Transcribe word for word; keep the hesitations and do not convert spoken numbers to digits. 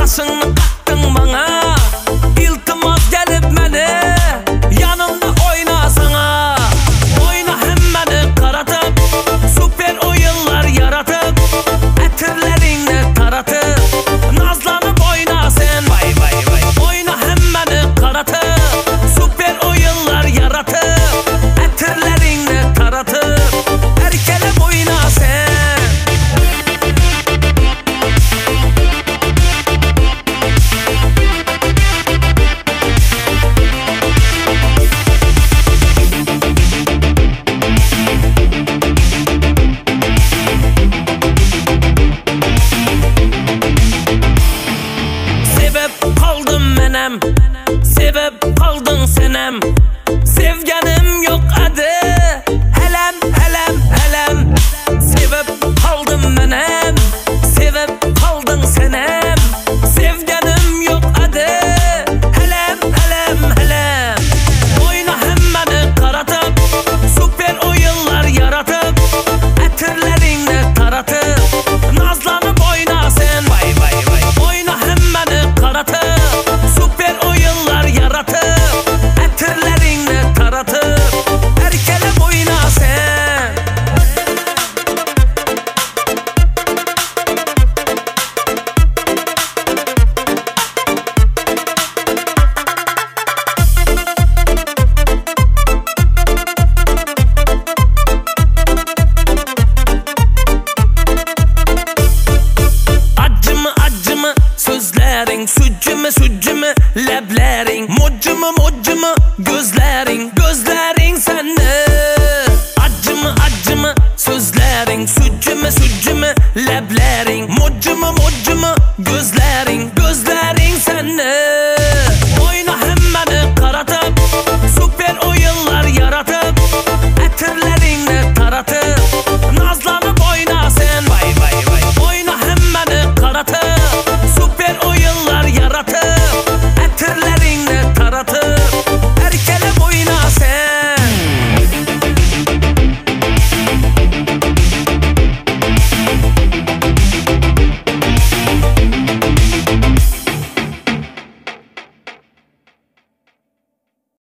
Kaşını kattın bana, iltimas gelip beni yanımda oynasana. Oyna hemmeni karatıp, süper oyunlar yaratıp, etirlerini taratıp, nazlanıp oyna sen. Vay vay vay. Oyna hemmeni karatıp, süper oyunlar yaratıp, etirlerini taratıp, erkelep oyna sen. Sebep kaldın senem, sevgenim yok adı. Helem helem helem, sebep kaldım menem, sebep kaldın senem, sevgenim yok adı. Helem helem helem. Oyna hemmeni karatıp, süper oyunlar yaratıp, etirlerini taratıp, nazlanıp oyna sen. Vay vay vay. Oyna hemmeni karatıp, etirlerini taratıp, erkelep oyna sen. Acımı acımı sözlerin, sucumı sucumı leblerin, mocumu mocumu gözlerin, gözlerin sende. Acımı acımı sözlerin, sucumı sucumı leblerin, mocumu mocumu gözlerin.